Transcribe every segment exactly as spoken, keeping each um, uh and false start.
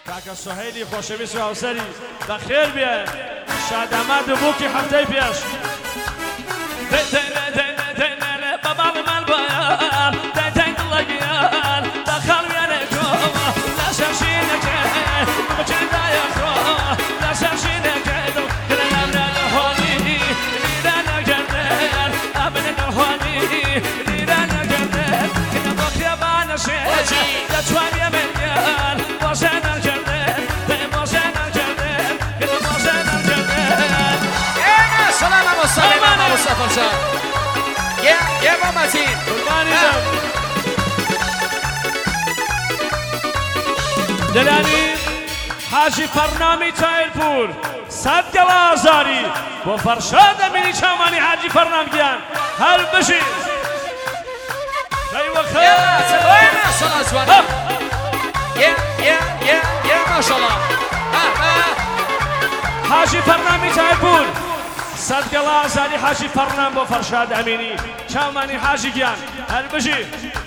کاکە سوهەیلی خۆشەویست و هاوسەری بەخێر بێ شادەمەند بووکی هەفتەی پێش بەباڵی مال بۆیان دەیتەی دڵەگیان بەخەڵ وێنێکۆ لە شەرشینەکە بچێدایە خۆ لە شەرشینەکە دڵکرەیانە لە هۆنی لیرە نەگەردێن ئەبنە لە هۆنی لیرە نەگەردێن کە بۆ خێبانەشێ دەتوانیە منیان بۆشە نەگەردێن دەی بۆشە نەگەردێن کە بۆشە نەگەردێن ئێمە سەلامە مۆسەڵی مامە مستەفا جان یه مامەتین دلانی حاجی فەرنامی چایلپور سەد گەڵا ئازاری بۆ فەرشاد ئەمینی چامانی حاجی فەرنامگیان هەر بژی ئێمە سەڵا جوانە یه یه یه یه ماشەڵڵا حاجی فەرنامی چایلپور سەد گەڵا ئازاری حاجی فەرنام بۆ فەرشاد ئەمینی چامانی حاجی گیان هەر بژی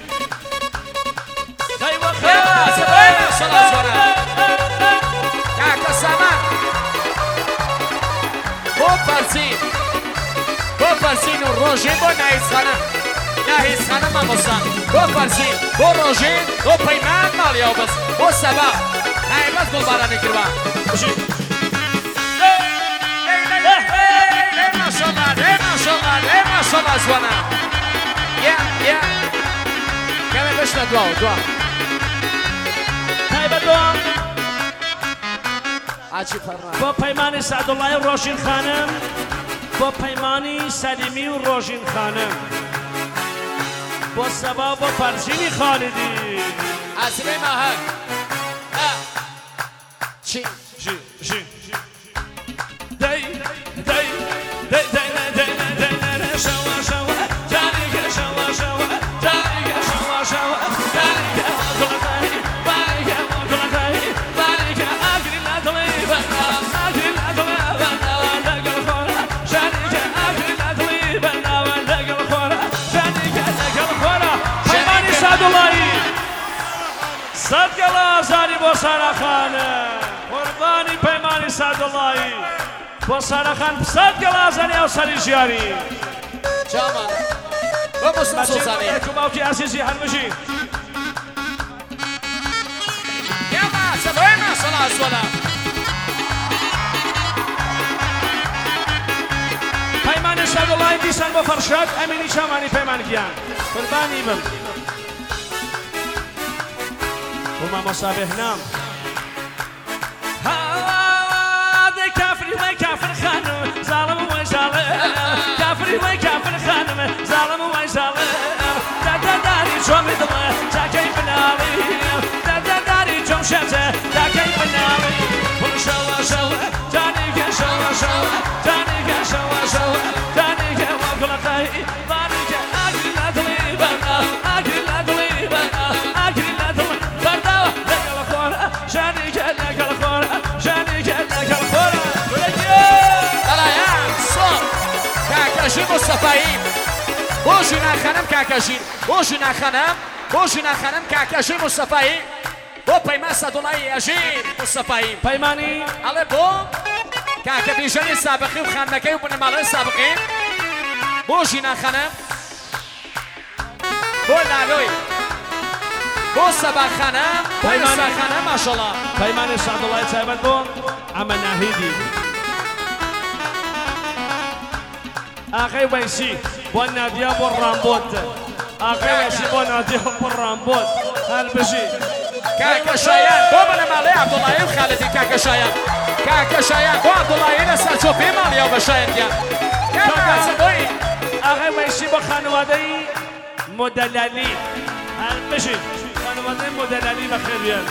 سەڵا جوانە کاکە سامان بۆ فەرزین بۆ فەرزین و ڕۆژین بۆ ناهیزخانە ناهیزخانە مامۆستا بۆ فەرزین بۆ ڕۆژین بۆ پەیمان ماڵیاو بەس بۆ سەبا نایبەت گوڵبارانی کردوە ماشەڵڵا جوانە یە یە کەمێ بشنە دواوە دوا تایبەت بۆ حاجی فەرنام بۆ پەیمانی سەعدوڵڵای و ڕۆژین خانم بۆ پەیمانی سەلیمی و ڕۆژین خانم بۆ سەبا بۆ فەرزینی خالیدی ئاسرەی ماهەر چی ژی ژی دەی دەی دەی دەی دەی دەی شەوە شەوە جاریکە شەوە شەوە جاریکە شەوە شەوە جاریکە گوڵەکەی باریکە گوڵەکەی باریکە ئاگری لە دڵی بەندا ئاگری لە دڵی بەنداوە لەگەڵ خۆرە جاریکە ئاگری لە دڵی بەنداوە لەگەڵ خۆرە جاریکە لەگەڵ خۆرە پەیمانی سەعدوڵڵایی سەد گەڵا ئازاری بۆ ساراخانە قوربانی پەیمانی سەعدوڵڵایی بۆ ساراخان سەد گەڵا ئازاری هاوسەری ژیانی جامان بۆ مۆستا سۆزانی بەچێ باوکی عەزیزی هەرمژی ئێمە سەبەیمە سەڵا جوانە پەیمانی سەعدوڵڵایی دیسان بۆ فەرشاد ئەمینی چامانی پەیمانگیان قوربانی بم بۆ مامۆستا بێهنام هادەی کافری وای کافر خانم زاڵم وای زاڵم کافری وای کافر خانم زاڵم وای زاڵم دەدەداری چۆمی دڵە جاکەی بناڵی دەدەداری چۆم شەجە جاکەی بناڵی بڵ شەوە شەوە جانیکە شەوە شەوە جانیکە شەوە شەوە جانیکە وا گوڵەکەی باریکە ئاگری لە دڵی بەردا ئاگری لە دڵی بەردا ئاگری لە دڵی بەرداوە لەگەڵ خۆرە جانیکە لەگەڵ خۆرە جانیکە لەگەڵ خۆرە دەڵایان سۆڵ کاکەژین مستەفایی بۆ ژینا خانم کاکەژین بۆ ژینا خانم بۆ ژینا خانم کاکەژین مستەفایی بۆ پەیمان سەعدوڵڵایی ئەژین مستەفایی پەیمانی ئەڵێ بۆ کاکە بیژەنی سابقی و خانمەکەی و بنەماڵەی سابقی بۆ ژینا خانم بۆ لالۆی بۆ سەبا خانم بۆ ئێستا خانم ماشەڵڵا پەیمانی سەعدوڵڵایی تایبەت بۆ ئەمە ناهیدی ئاغای وەیسی بۆ نادیا بۆ ڕامبۆت ئاغای وەیسی بۆ نادیا بۆ ڕامبۆت هەر بژی کاکە شایان بۆ بنەماڵەی عەبدوڵڵایی و خالدی کاکە شایان کاکە شایان بۆ عەبدوڵڵایی لە سەرچۆپی ماڵیاو بە شایەنگیان کاکە بۆی ئاغای وەیسی بۆ خانەوادەی مۆدەلالی هەر بژی خانەوادەی مۆدەلالی بەخێریان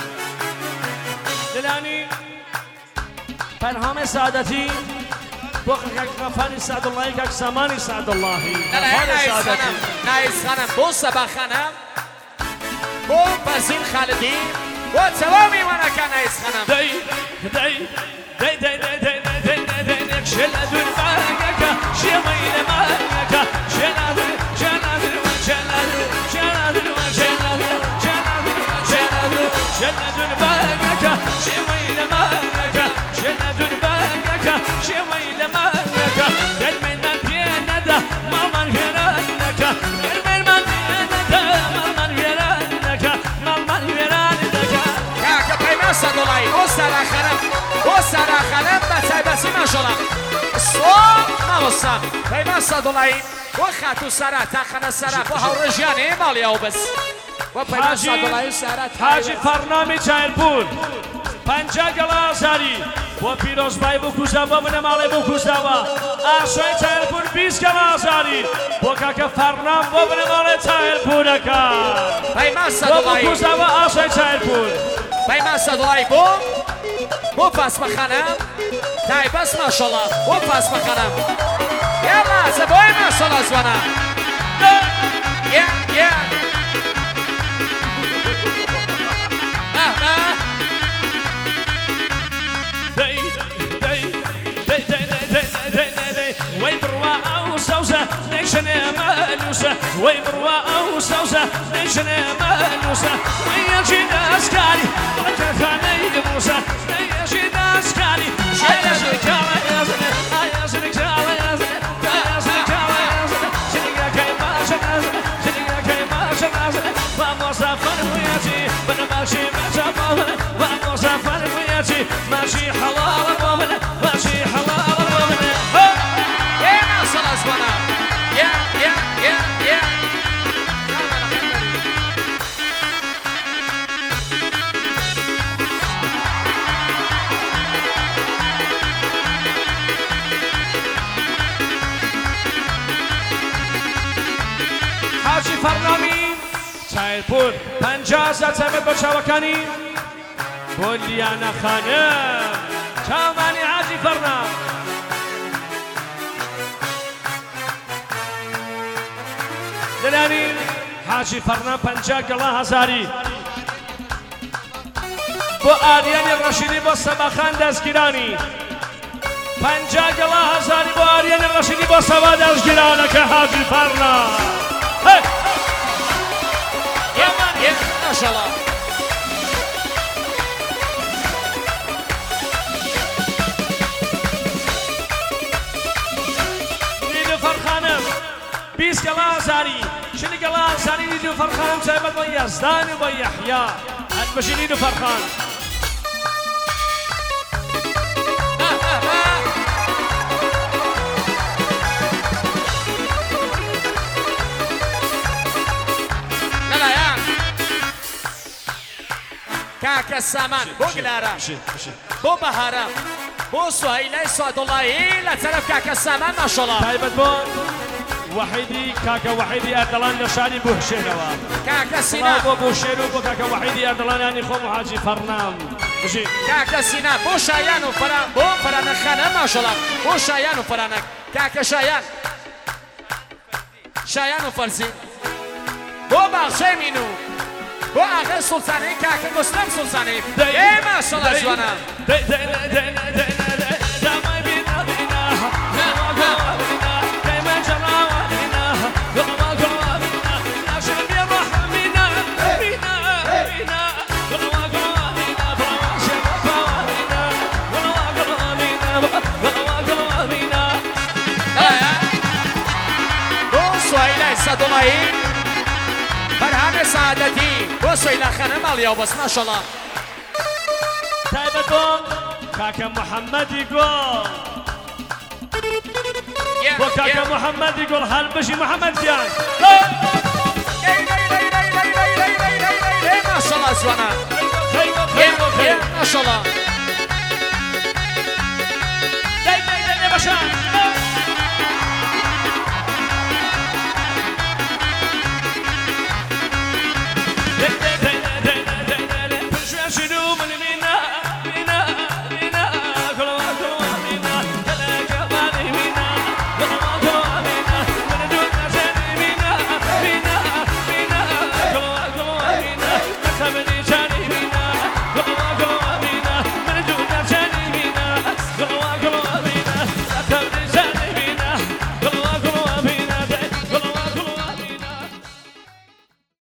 دلانی پەرهامی سعادەتی بۆ کاکەفانی سەعدوڵڵایی کاک سامانی سەعدوڵڵاهی نایز خانم بۆ سەبا خانم بۆ فەرزین خالدی بۆ تەواوی وانەکە نایز خانم دەی دەی دەی دەی دەی دەی دەی دەی دەی نەکشە لە دووربانەکە شێوەی لە مانەکە شێنادر شێنادر شێنادر شێنادر شێنادر شێنادر شێنادر شنة الباقة شوي لمانك شنة الباقة شوي لمانك قلبي ما بينده ما من غيرانك قلبي ما بينده ما من غيرانك ما من غيرانك كاكا بيما صدولاي وسارا خرم وسارا خرم بتايبسي ما شلام صوم ما وصام بيما صدولاي وخاتو سارا تاخنا سارا وهورجاني مالي او بس وبيما صدولاي سارا حاجی فرنامی چایرپور پنجا گلازاری و پیروز بای بکوزاوا و نمالی بکوزاوا آشای چایرپور بیست گلازاری و کاکا فرنام و نمالی چایرپورکا بيما و صدولاي بکوزاوا آشای چایرپور بيما صدولاي بو بو پاس بخانم تايبس ما شاء الله بو پاس بخانم يلا زبوي ما شاء الله زوانا يا يا ويبروا أو سوسة نيشن مانوسة ويبروا أو سوسة نيشن مانوسة ويجي ناسكاري وكخاني موسى ويجي ناسكاري شايزك على يازن يازنك على يازن يازنك على يازن شنيا كيما شنازن شنيا كيما شنازن vamos a فرميتي بنا ماشي مجابون vamos a فرميتي ماشي حلال المؤمن ماشي حلال المؤمن يا يا يا يا حاجی فرنامی چایرپور پنجاه زمین با چاوکانی بولیانا خانم چاوانی حاجی فرنام دلانی حاجی فرنام پنجاه گلا هزاری با آریان رشیدی با سباخان دستگیرانی پنجاه گلا هزاری با آریان رشیدی با سبا دستگیرانه که حاجی فرنام يا ما شاء الله نیلو فرخانم بیست گلا زاری شنی گلا زاری نیلو فرخانم سایبت با یزدان و با یحیا البشی نیلو فرخان كاكا السامان بو قلارة بو بهارة بو سهيلة سعد الله لا تعرف كاكا السامان ما شاء الله تايبت بون وحيدي كاكا وحيدي أردلان نشاني بو هشينوا كاكا سينا بو بو هشينو بو كاكا وحيدي أردلان يعني خو حاجي فرنام بجي كاكا سينا بو شايان وفرا بو فرانك خانة ما شاء الله بو شايان وفرانك كاكا شايان شايان وفرسي بو باغشي مينو بو آقا سلطانی کاکا مسلم سلطانی ای ما شاء الله جوانا بو سوهیل صدولائی فرهان سعادتی بو سویلا خانم آلیا بس ما شاء الله تايبت بون كاكا محمد يقول بو كاكا محمد يقول هل بشي محمد جان